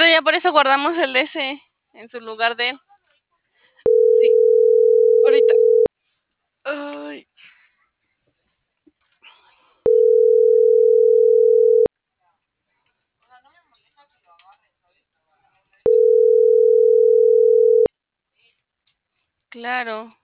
Pero ya por eso guardamos el ese en su lugar de él. Sí, ahorita. Ay, claro.